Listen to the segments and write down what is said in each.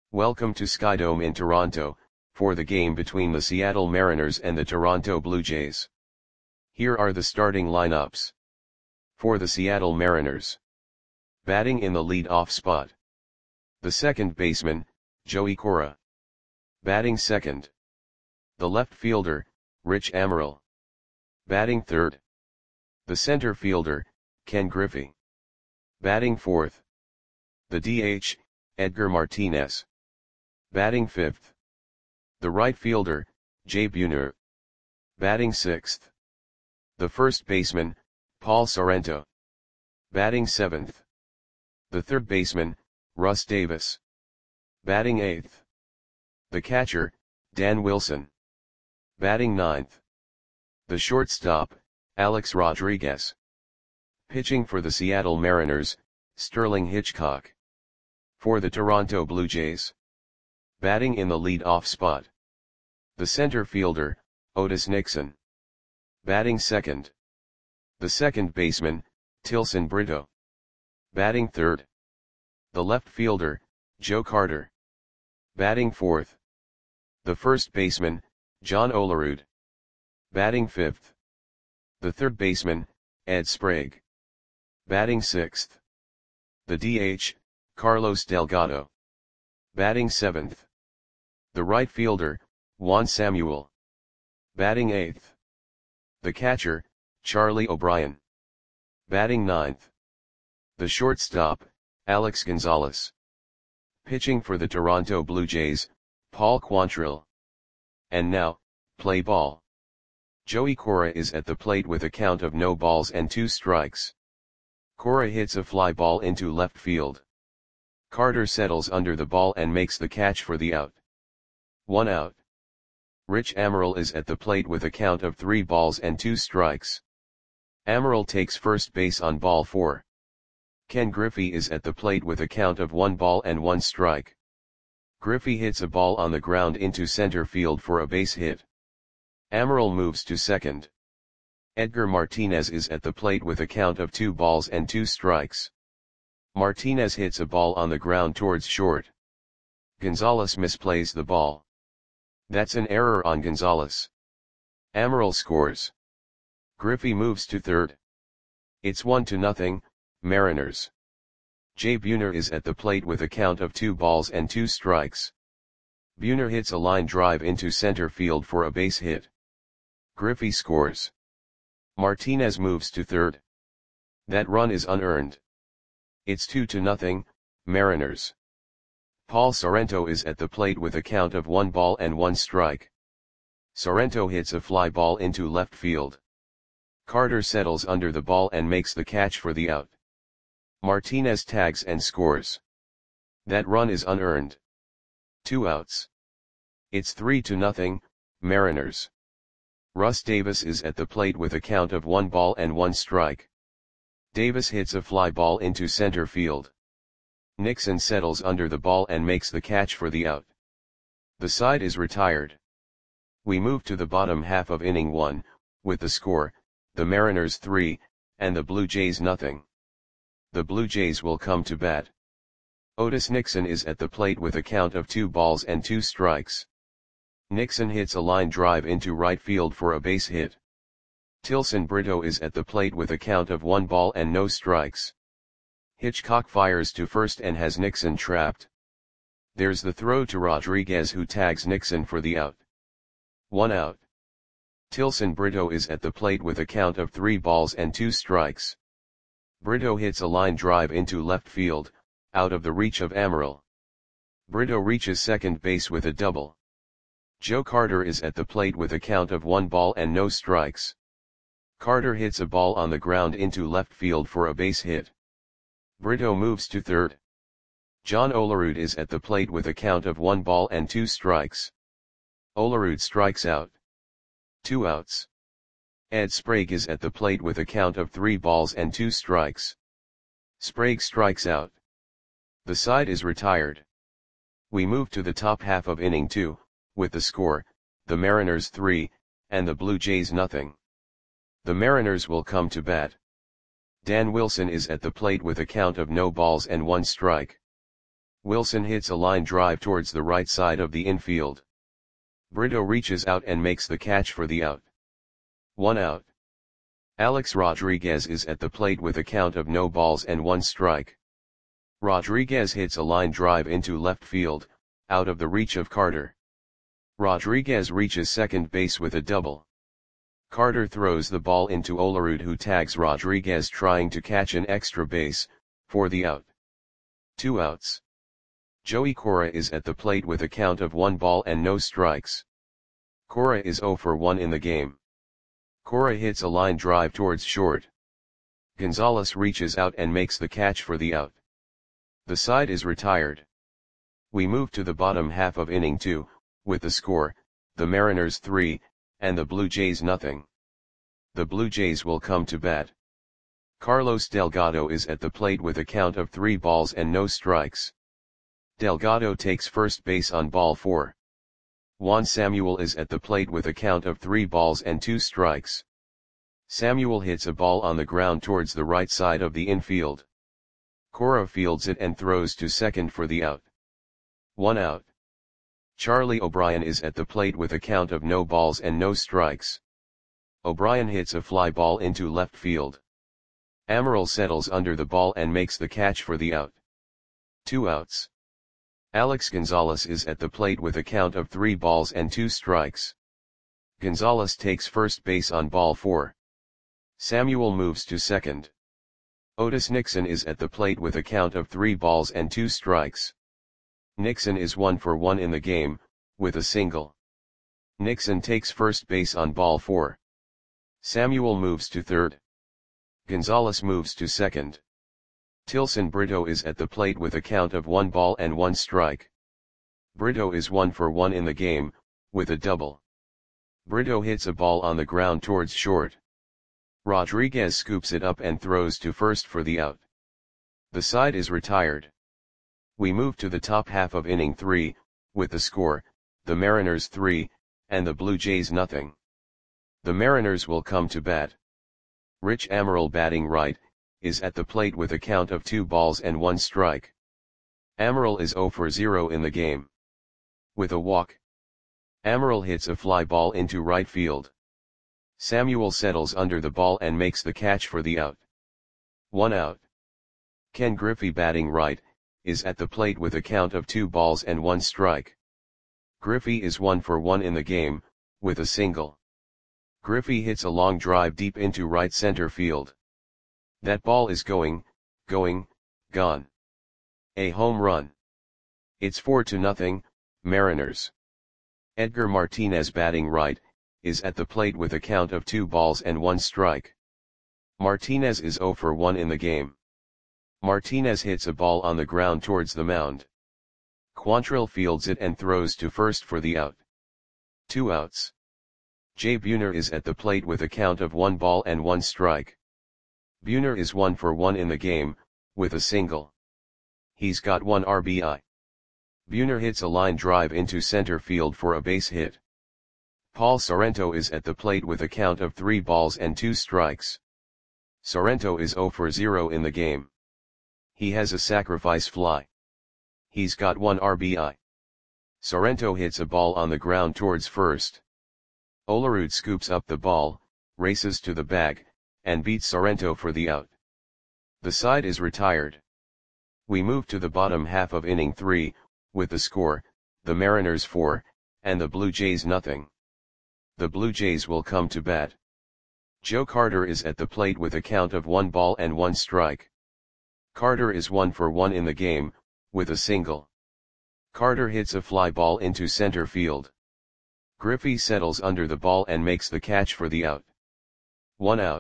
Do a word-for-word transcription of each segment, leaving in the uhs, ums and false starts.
Welcome to Skydome in Toronto, for the game between the Seattle Mariners and the Toronto Blue Jays. Here are the starting lineups. For the Seattle Mariners. Batting in the lead-off spot. The second baseman, Joey Cora. Batting second. The left fielder, Rich Amaral. Batting third. The center fielder, Ken Griffey. Batting fourth. The D H, Edgar Martinez. Batting fifth. The right fielder, Jay Buhner. Batting sixth. The first baseman, Paul Sorrento. Batting seventh. The third baseman, Russ Davis. Batting eighth. The catcher, Dan Wilson. Batting ninth. The shortstop, Alex Rodriguez. Pitching for the Seattle Mariners, Sterling Hitchcock. For the Toronto Blue Jays. Batting in the lead-off spot. The center fielder, Otis Nixon. Batting second. The second baseman, Tilson Brito. Batting third. The left fielder, Joe Carter. Batting fourth. The first baseman, John Olerud. Batting fifth. The third baseman, Ed Sprague. Batting sixth. The D H, Carlos Delgado. Batting seventh. The right fielder, Juan Samuel. Batting eighth. The catcher, Charlie O'Brien. Batting ninth. The shortstop, Alex Gonzalez. Pitching for the Toronto Blue Jays, Paul Quantrill. And now, play ball. Joey Cora is at the plate with a count of no balls and two strikes. Cora hits a fly ball into left field. Carter settles under the ball and makes the catch for the out. One out. Rich Amaral is at the plate with a count of three balls and two strikes. Amaral takes first base on ball four. Ken Griffey is at the plate with a count of one ball and one strike. Griffey hits a ball on the ground into center field for a base hit. Amaral moves to second. Edgar Martinez is at the plate with a count of two balls and two strikes. Martinez hits a ball on the ground towards short. Gonzalez misplays the ball. That's an error on Gonzalez. Amaral scores. Griffey moves to third. It's one to nothing, Mariners. Jay Buhner is at the plate with a count of two balls and two strikes. Buhner hits a line drive into center field for a base hit. Griffey scores. Martinez moves to third. That run is unearned. It's two to nothing, Mariners. Paul Sorrento is at the plate with a count of one ball and one strike. Sorrento hits a fly ball into left field. Carter settles under the ball and makes the catch for the out. Martinez tags and scores. That run is unearned. Two outs. It's three to nothing, Mariners. Russ Davis is at the plate with a count of one ball and one strike. Davis hits a fly ball into center field. Nixon settles under the ball and makes the catch for the out. The side is retired. We move to the bottom half of inning one, with the score, the Mariners three, and the Blue Jays nothing. The Blue Jays will come to bat. Otis Nixon is at the plate with a count of two balls and two strikes. Nixon hits a line drive into right field for a base hit. Tilson Brito is at the plate with a count of one ball and no strikes. Hitchcock fires to first and has Nixon trapped. There's the throw to Rodriguez, who tags Nixon for the out. One out. Tilson Brito is at the plate with a count of three balls and two strikes. Brito hits a line drive into left field, out of the reach of Amaral. Brito reaches second base with a double. Joe Carter is at the plate with a count of one ball and no strikes. Carter hits a ball on the ground into left field for a base hit. Brito moves to third. John Olerud is at the plate with a count of one ball and two strikes. Olerud strikes out. Two outs. Ed Sprague is at the plate with a count of three balls and two strikes. Sprague strikes out. The side is retired. We move to the top half of inning two, with the score, the Mariners three, and the Blue Jays nothing. The Mariners will come to bat. Dan Wilson is at the plate with a count of no balls and one strike. Wilson hits a line drive towards the right side of the infield. Brito reaches out and makes the catch for the out. One out. Alex Rodriguez is at the plate with a count of no balls and one strike. Rodriguez hits a line drive into left field, out of the reach of Carter. Rodriguez reaches second base with a double. Carter throws the ball into Olerud, who tags Rodriguez trying to catch an extra base, for the out. Two outs. Joey Cora is at the plate with a count of one ball and no strikes. Cora is zero for one in the game. Cora hits a line drive towards short. Gonzalez reaches out and makes the catch for the out. The side is retired. We move to the bottom half of inning two, with the score, the Mariners three, and the Blue Jays nothing. The Blue Jays will come to bat. Carlos Delgado is at the plate with a count of three balls and no strikes. Delgado takes first base on ball four. Juan Samuel is at the plate with a count of three balls and two strikes. Samuel hits a ball on the ground towards the right side of the infield. Cora fields it and throws to second for the out. One out. Charlie O'Brien is at the plate with a count of no balls and no strikes. O'Brien hits a fly ball into left field. Amaral settles under the ball and makes the catch for the out. Two outs. Alex Gonzalez is at the plate with a count of three balls and two strikes. Gonzalez takes first base on ball four. Samuel moves to second. Otis Nixon is at the plate with a count of three balls and two strikes. Nixon is one for one in the game, with a single. Nixon takes first base on ball four. Samuel moves to third. Gonzalez moves to second. Tilson Brito is at the plate with a count of one ball and one strike. Brito is one for one in the game, with a double. Brito hits a ball on the ground towards short. Rodriguez scoops it up and throws to first for the out. The side is retired. We move to the top half of inning three, with the score, the Mariners three, and the Blue Jays nothing. The Mariners will come to bat. Rich Amaral, batting right, is at the plate with a count of two balls and one strike. Amaral is zero for zero in the game. With a walk, Amaral hits a fly ball into right field. Samuel settles under the ball and makes the catch for the out. One out. Ken Griffey, batting right, is at the plate with a count of two balls and one strike. Griffey is one for one in the game, with a single. Griffey hits a long drive deep into right center field. That ball is going, going, gone. A home run. It's four to nothing, Mariners. Edgar Martinez, batting right, is at the plate with a count of two balls and one strike. Martinez is zero for one in the game. Martinez hits a ball on the ground towards the mound. Quantrill fields it and throws to first for the out. Two outs. Jay Buhner is at the plate with a count of one ball and one strike. Buhner is one for one in the game, with a single. He's got one R B I. Buhner hits a line drive into center field for a base hit. Paul Sorrento is at the plate with a count of three balls and two strikes. Sorrento is zero for zero in the game. He has a sacrifice fly. He's got one R B I. Sorrento hits a ball on the ground towards first. Olerud scoops up the ball, races to the bag, and beats Sorrento for the out. The side is retired. We move to the bottom half of inning three, with the score, the Mariners four, and the Blue Jays nothing. The Blue Jays will come to bat. Joe Carter is at the plate with a count of one ball and one strike. Carter is one for one in the game, with a single. Carter hits a fly ball into center field. Griffey settles under the ball and makes the catch for the out. One out.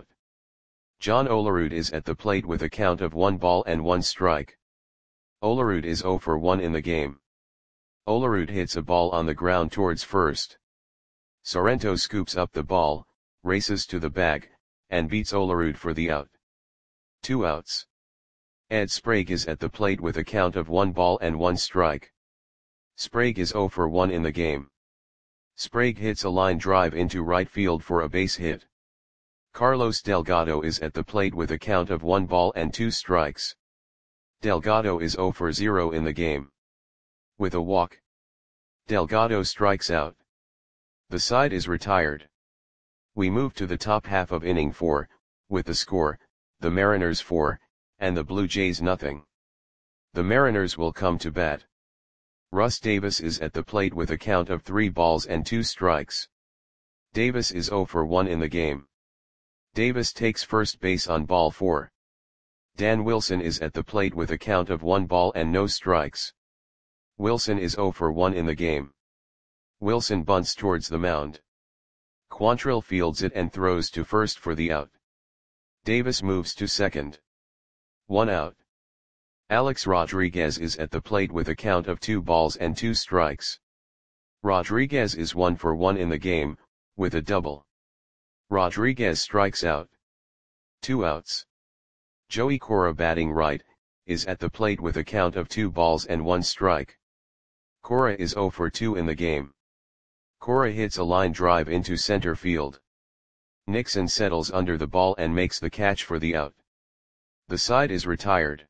John Olerud is at the plate with a count of one ball and one strike. Olerud is zero for one in the game. Olerud hits a ball on the ground towards first. Sorrento scoops up the ball, races to the bag, and beats Olerud for the out. Two outs. Ed Sprague is at the plate with a count of one ball and one strike. Sprague is zero for one in the game. Sprague hits a line drive into right field for a base hit. Carlos Delgado is at the plate with a count of one ball and two strikes. Delgado is zero for zero in the game. With a walk, Delgado strikes out. The side is retired. We move to the top half of inning four, with the score, the Mariners four, and the Blue Jays nothing. The Mariners will come to bat. Russ Davis is at the plate with a count of three balls and two strikes. Davis is oh for one in the game. Davis takes first base on ball four. Dan Wilson is at the plate with a count of one ball and no strikes. Wilson is oh for one in the game. Wilson bunts towards the mound. Quantrill fields it and throws to first for the out. Davis moves to second. One out. Alex Rodriguez is at the plate with a count of two balls and two strikes. Rodriguez is one for one in the game, with a double. Rodriguez strikes out. Two outs. Joey Cora, batting right, is at the plate with a count of two balls and one strike. Cora is oh for two in the game. Cora hits a line drive into center field. Nixon settles under the ball and makes the catch for the out. The side is retired.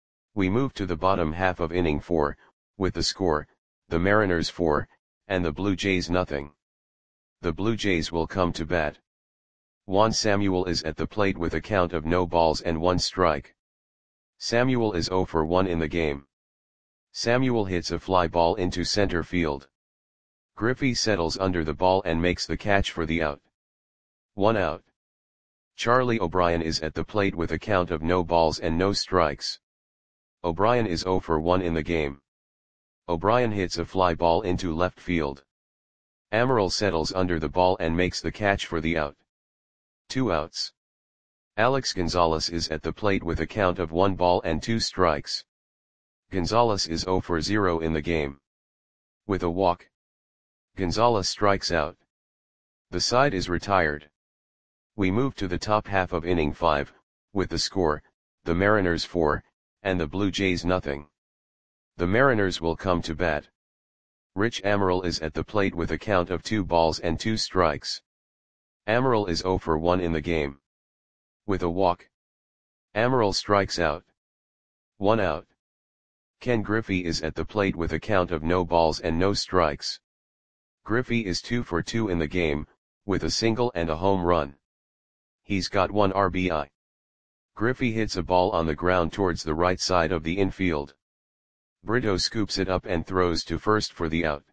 We move to the bottom half of inning four, with the score, the Mariners four, and the Blue Jays nothing. The Blue Jays will come to bat. Juan Samuel is at the plate with a count of no balls and one strike. Samuel is oh for one in the game. Samuel hits a fly ball into center field. Griffey settles under the ball and makes the catch for the out. One out. Charlie O'Brien is at the plate with a count of no balls and no strikes. O'Brien is oh for one in the game. O'Brien hits a fly ball into left field. Amaral settles under the ball and makes the catch for the out. Two outs. Alex Gonzalez is at the plate with a count of one ball and two strikes. Gonzalez is oh for zero in the game. With a walk, Gonzalez strikes out. The side is retired. We move to the top half of inning five, with the score, the Mariners four, and the Blue Jays nothing. The Mariners will come to bat. Rich Amaral is at the plate with a count of two balls and two strikes. Amaral is oh for one in the game. With a walk, Amaral strikes out. One out. Ken Griffey is at the plate with a count of no balls and no strikes. Griffey is two for two in the game, with a single and a home run. He's got one R B I. Griffey hits a ball on the ground towards the right side of the infield. Brito scoops it up and throws to first for the out.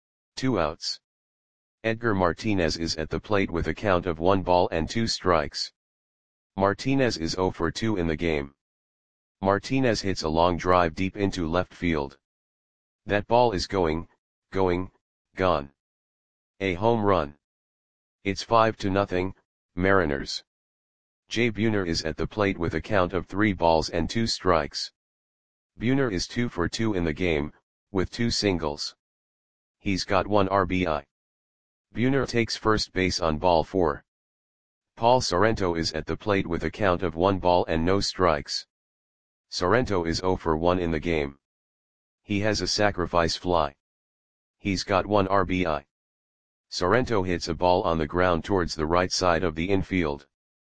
Two outs. Edgar Martinez is at the plate with a count of one ball and two strikes. Martinez is oh for two in the game. Martinez hits a long drive deep into left field. That ball is going, going, gone. A home run. It's five to nothing, Mariners. Jay Buhner is at the plate with a count of three balls and two strikes. Buhner is two for two in the game, with two singles. He's got one R B I. Buhner takes first base on ball four. Paul Sorrento is at the plate with a count of one ball and no strikes. Sorrento is oh for one in the game. He has a sacrifice fly. He's got one R B I. Sorrento hits a ball on the ground towards the right side of the infield.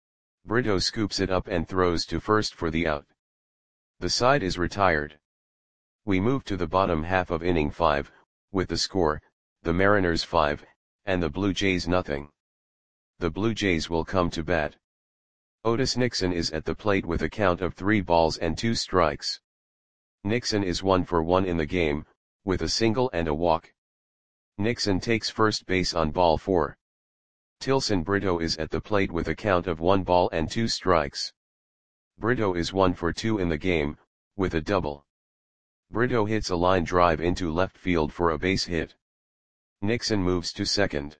Brito scoops it up and throws to first for the out. The side is retired. We move to the bottom half of inning five, with the score, the Mariners five, and the Blue Jays nothing. The Blue Jays will come to bat. Otis Nixon is at the plate with a count of three balls and two strikes. Nixon is one for one in the game, with a single and a walk. Nixon takes first base on ball four. Tilson Brito is at the plate with a count of one ball and two strikes. Brito is one for two in the game, with a double. Brito hits a line drive into left field for a base hit. Nixon moves to second.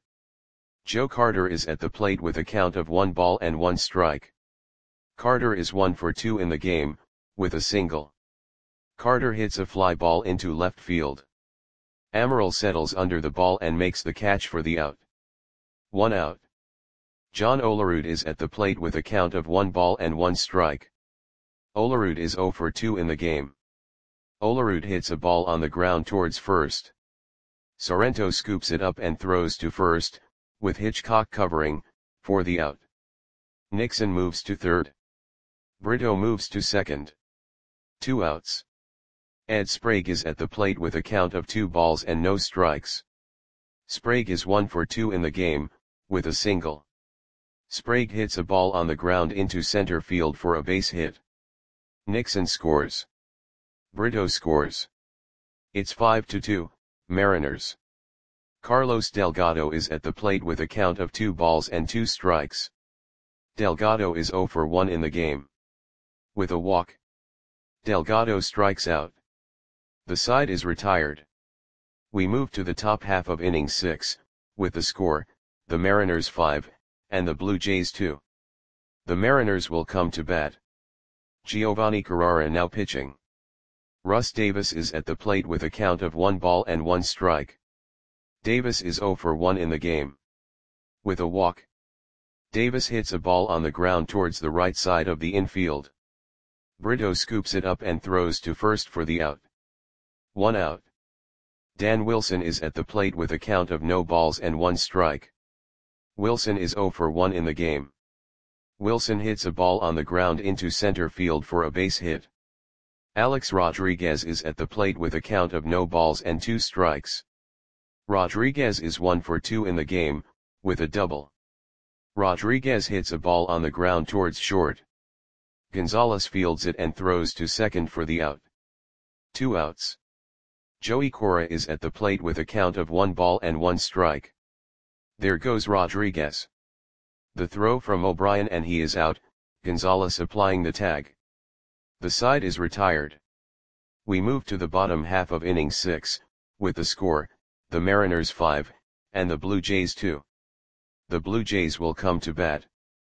Joe Carter is at the plate with a count of one ball and one strike. Carter is one for two in the game, with a single. Carter hits a fly ball into left field. Amaral settles under the ball and makes the catch for the out. One out. John Olerud is at the plate with a count of one ball and one strike. Olerud is oh for two in the game. Olerud hits a ball on the ground towards first. Sorrento scoops it up and throws to first, with Hitchcock covering, for the out. Nixon moves to third. Brito moves to second. Two outs. Ed Sprague is at the plate with a count of two balls and no strikes. Sprague is one for two in the game, with a single. Sprague hits a ball on the ground into center field for a base hit. Nixon scores. Brito scores. It's five to two, Mariners. Carlos Delgado is at the plate with a count of two balls and two strikes. Delgado is zero for one in the game. With a walk, Delgado strikes out. The side is retired. We move to the top half of inning six, with the score, the Mariners five, and the Blue Jays two. The Mariners will come to bat. Giovanni Carrara now pitching. Russ Davis is at the plate with a count of one ball and one strike. Davis is zero for one in the game. With a walk, Davis hits a ball on the ground towards the right side of the infield. Brito scoops it up and throws to first for the out. One out. Dan Wilson is at the plate with a count of no balls and one strike. Wilson is zero for one in the game. Wilson hits a ball on the ground into center field for a base hit. Alex Rodriguez is at the plate with a count of no balls and two strikes. Rodriguez is one for two in the game, with a double. Rodriguez hits a ball on the ground towards short. Gonzalez fields it and throws to second for the out. Two outs. Joey Cora is at the plate with a count of one ball and one strike. There goes Rodriguez. The throw from O'Brien and he is out, Gonzalez applying the tag. The side is retired. We move to the bottom half of inning six, with the score, the Mariners five, and the Blue Jays two. The Blue Jays will come to bat.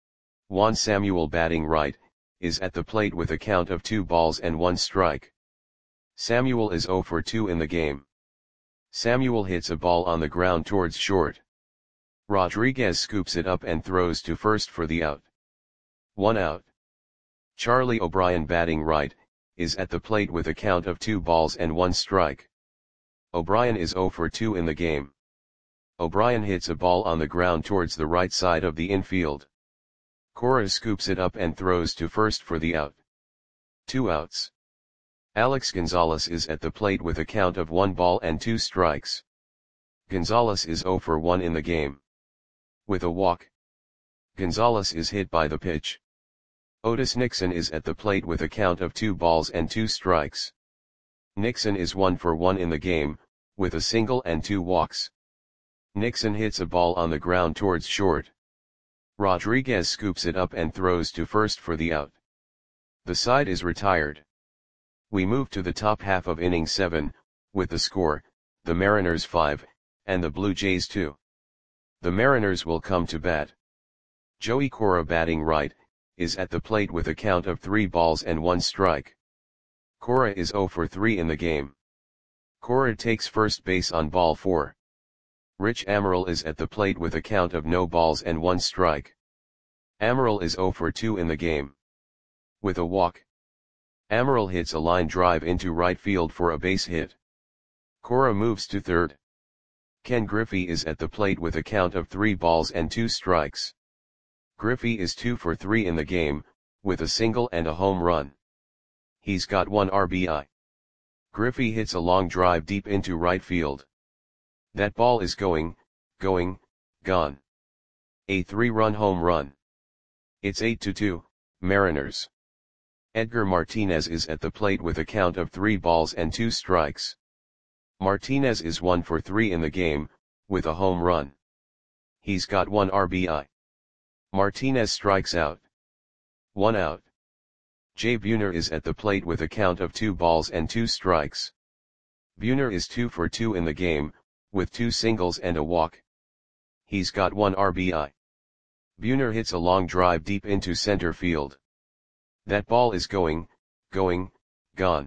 Juan Samuel batting right, is at the plate with a count of two balls and one strike. Samuel is zero for two in the game. Samuel hits a ball on the ground towards short. Rodriguez scoops it up and throws to first for the out. One out. Charlie O'Brien batting right, is at the plate with a count of two balls and one strike. O'Brien is zero for two in the game. O'Brien hits a ball on the ground towards the right side of the infield. Cora scoops it up and throws to first for the out. Two outs. Alex Gonzalez is at the plate with a count of one ball and two strikes. Gonzalez is zero for one in the game. With a walk, Gonzalez is hit by the pitch. Otis Nixon is at the plate with a count of two balls and two strikes. Nixon is one for one in the game, with a single and two walks. Nixon hits a ball on the ground towards short. Rodriguez scoops it up and throws to first for the out. The side is retired. We move to the top half of inning seven, with the score, the Mariners five, and the Blue Jays two. The Mariners will come to bat. Joey Cora batting right, is at the plate with a count of three balls and one strike. Cora is zero for three in the game. Cora takes first base on ball four. Rich Amaral is at the plate with a count of no balls and one strike. Amaral is zero for two in the game. With a walk, Amaral hits a line drive into right field for a base hit. Cora moves to third. Ken Griffey is at the plate with a count of three balls and two strikes. Griffey is two for three in the game, with a single and a home run. He's got one R B I. Griffey hits a long drive deep into right field. That ball is going, going, gone. A three-run home run. It's eight to two, Mariners. Edgar Martinez is at the plate with a count of three balls and two strikes. Martinez is one for three in the game, with a home run. He's got one R B I. Martinez strikes out. One out. Jay Buhner is at the plate with a count of two balls and two strikes. Buhner is two for two in the game, with two singles and a walk. He's got one R B I. Buhner hits a long drive deep into center field. That ball is going, going, gone.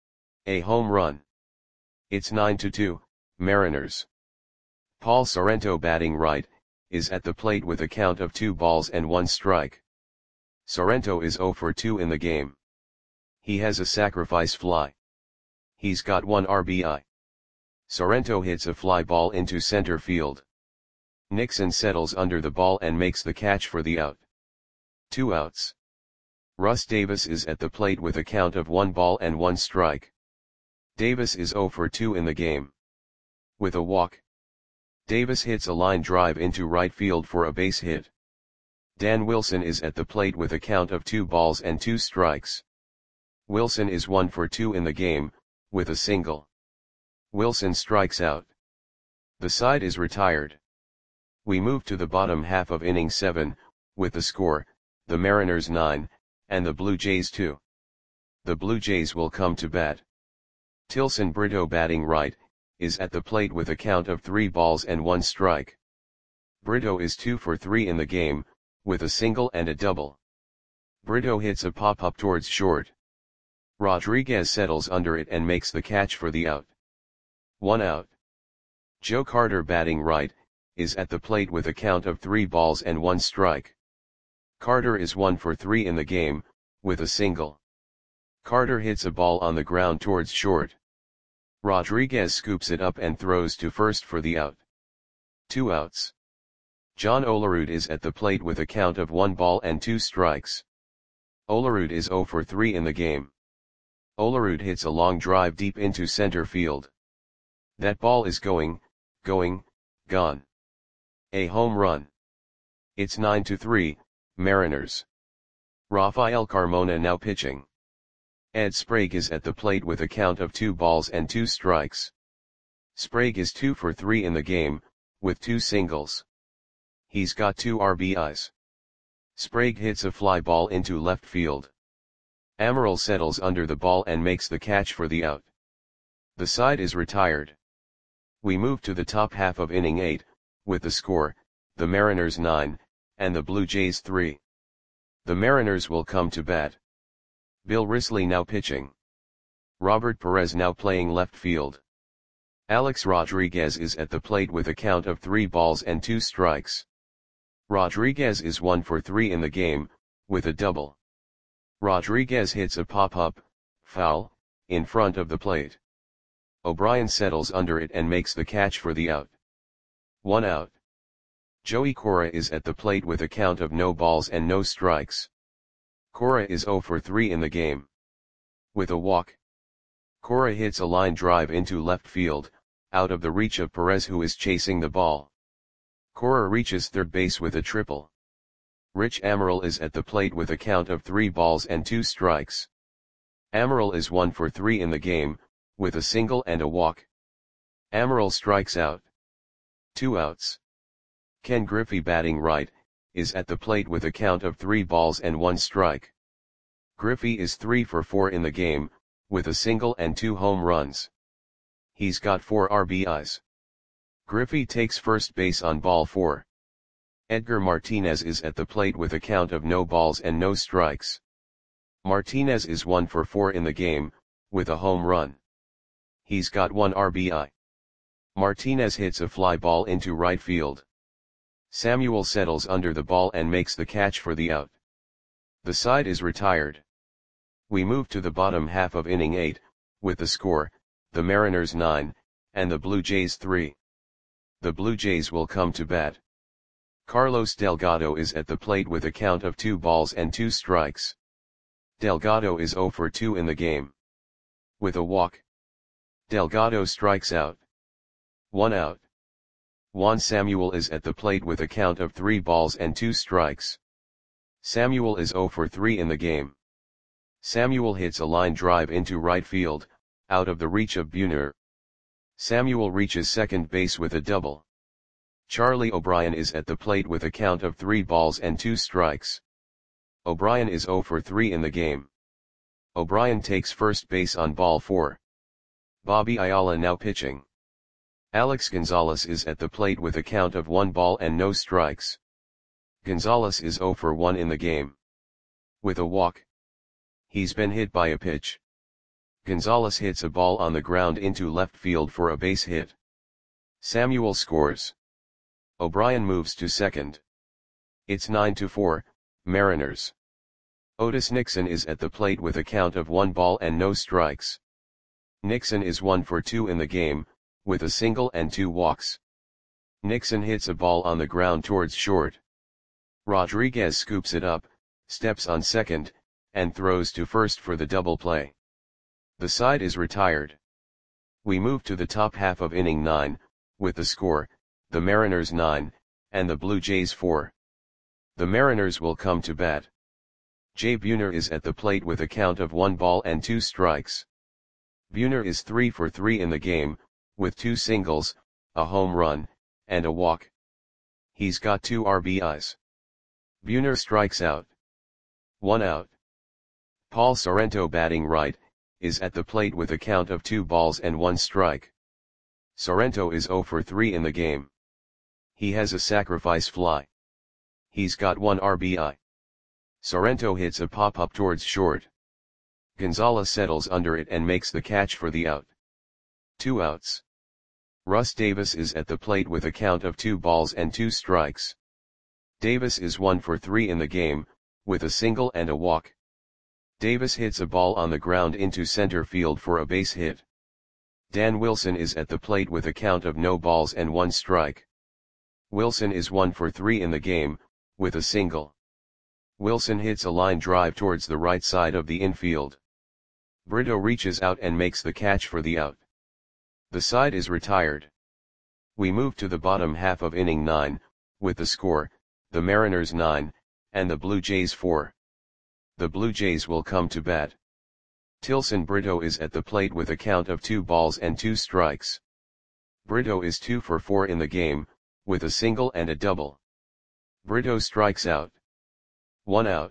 A home run. It's nine to two, Mariners. Paul Sorrento batting right, is at the plate with a count of two balls and one strike. Sorrento is zero for two in the game. He has a sacrifice fly. He's got one R B I. Sorrento hits a fly ball into center field. Nixon settles under the ball and makes the catch for the out. Two outs. Russ Davis is at the plate with a count of one ball and one strike. Davis is zero for two in the game. With a walk, Davis hits a line drive into right field for a base hit. Dan Wilson is at the plate with a count of two balls and two strikes. Wilson is one for two in the game, with a single. Wilson strikes out. The side is retired. We move to the bottom half of inning seven, with the score, the Mariners nine, and the Blue Jays two. The Blue Jays will come to bat. Tilson Brito, batting right, is at the plate with a count of three balls and one strike. Brito is two for three in the game, with a single and a double. Brito hits a pop-up towards short. Rodriguez settles under it and makes the catch for the out. One out. Joe Carter, batting right, is at the plate with a count of three balls and one strike. Carter is one for three in the game, with a single. Carter hits a ball on the ground towards short. Rodriguez scoops it up and throws to first for the out. Two outs. John Olerud is at the plate with a count of one ball and two strikes. Olerud is zero for three in the game. Olerud hits a long drive deep into center field. That ball is going, going, gone. A home run. It's nine to three, Mariners. Rafael Carmona now pitching. Ed Sprague is at the plate with a count of two balls and two strikes. Sprague is two for three in the game, with two singles. He's got two R B Is. Sprague hits a fly ball into left field. Amaral settles under the ball and makes the catch for the out. The side is retired. We move to the top half of inning eight, with the score, the Mariners nine, and the Blue Jays three. The Mariners will come to bat. Bill Risley now pitching. Robert Perez now playing left field. Alex Rodriguez is at the plate with a count of three balls and two strikes. Rodriguez is one for three in the game, with a double. Rodriguez hits a pop-up, foul, in front of the plate. O'Brien settles under it and makes the catch for the out. One out. Joey Cora is at the plate with a count of no balls and no strikes. Cora is zero for three in the game. With a walk, Cora hits a line drive into left field, out of the reach of Perez, who is chasing the ball. Cora reaches third base with a triple. Rich Amaral is at the plate with a count of three balls and two strikes. Amaral is one for three in the game, with a single and a walk. Amaral strikes out. Two outs. Ken Griffey, batting right, is at the plate with a count of three balls and one strike. Griffey is three for four in the game, with a single and two home runs. He's got four R B Is. Griffey takes first base on ball four. Edgar Martinez is at the plate with a count of no balls and no strikes. Martinez is one for four in the game, with a home run. He's got one R B I. Martinez hits a fly ball into right field. Samuel settles under the ball and makes the catch for the out. The side is retired. We move to the bottom half of inning eight, with the score, the Mariners nine, and the Blue Jays three. The Blue Jays will come to bat. Carlos Delgado is at the plate with a count of two balls and two strikes. Delgado is zero for two in the game. With a walk, Delgado strikes out. One out. Juan Samuel is at the plate with a count of three balls and two strikes. Samuel is zero for three in the game. Samuel hits a line drive into right field, out of the reach of Buhner. Samuel reaches second base with a double. Charlie O'Brien is at the plate with a count of three balls and two strikes. O'Brien is zero for three in the game. O'Brien takes first base on ball four. Bobby Ayala now pitching. Alex Gonzalez is at the plate with a count of one ball and no strikes. Gonzalez is zero for one in the game. With a walk, he's been hit by a pitch. Gonzalez hits a ball on the ground into left field for a base hit. Samuel scores. O'Brien moves to second. It's nine to four, Mariners. Otis Nixon is at the plate with a count of one ball and no strikes. Nixon is one for two in the game, with a single and two walks. Nixon hits a ball on the ground towards short. Rodriguez scoops it up, steps on second, and throws to first for the double play. The side is retired. We move to the top half of inning nine, with the score, the Mariners nine, and the Blue Jays four. The Mariners will come to bat. Jay Buhner is at the plate with a count of one ball and two strikes. Buhner is three for three in the game, with two singles, a home run, and a walk. He's got two R B Is. Buhner strikes out. One out. Paul Sorrento, batting right, is at the plate with a count of two balls and one strike. Sorrento is zero for three in the game. He has a sacrifice fly. He's got one R B I. Sorrento hits a pop-up towards short. Gonzalez settles under it and makes the catch for the out. Two outs. Russ Davis is at the plate with a count of two balls and two strikes. Davis is one for three in the game, with a single and a walk. Davis hits a ball on the ground into center field for a base hit. Dan Wilson is at the plate with a count of no balls and one strike. Wilson is one for three in the game, with a single. Wilson hits a line drive towards the right side of the infield. Brito reaches out and makes the catch for the out. The side is retired. We move to the bottom half of inning nine, with the score, the Mariners nine, and the Blue Jays four. The Blue Jays will come to bat. Tilson Brito is at the plate with a count of two balls and two strikes. Brito is two for four in the game, with a single and a double. Brito strikes out. One out.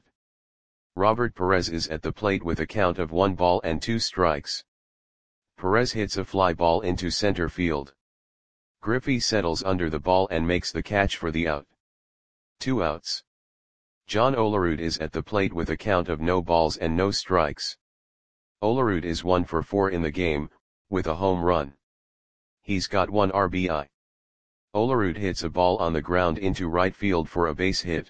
Robert Perez is at the plate with a count of one ball and two strikes. Perez hits a fly ball into center field. Griffey settles under the ball and makes the catch for the out. Two outs. John Olerud is at the plate with a count of no balls and no strikes. Olerud is one for four in the game, with a home run. He's got one R B I. Olerud hits a ball on the ground into right field for a base hit.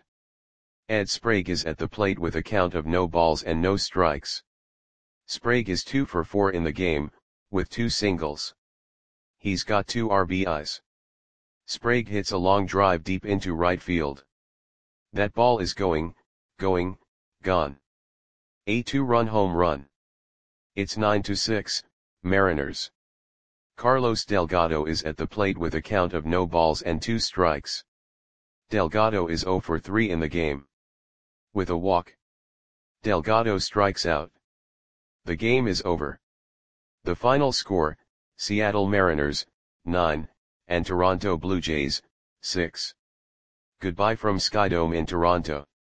Ed Sprague is at the plate with a count of no balls and no strikes. Sprague is two for four in the game, with two singles. He's got two R B Is. Sprague hits a long drive deep into right field. That ball is going, going, gone. A two-run home run. It's nine to six, Mariners. Carlos Delgado is at the plate with a count of no balls and two strikes. Delgado is zero for three in the game. With a walk. Delgado strikes out. The game is over. The final score, Seattle Mariners, nine, and Toronto Blue Jays, six. Goodbye from Skydome in Toronto.